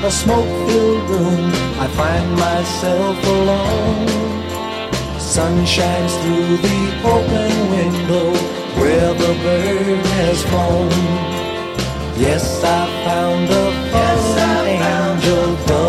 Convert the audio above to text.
a smoke-filled room, I find myself alone. Sun shines through the open window where the bird has flown. Yes, I found a fallen angel.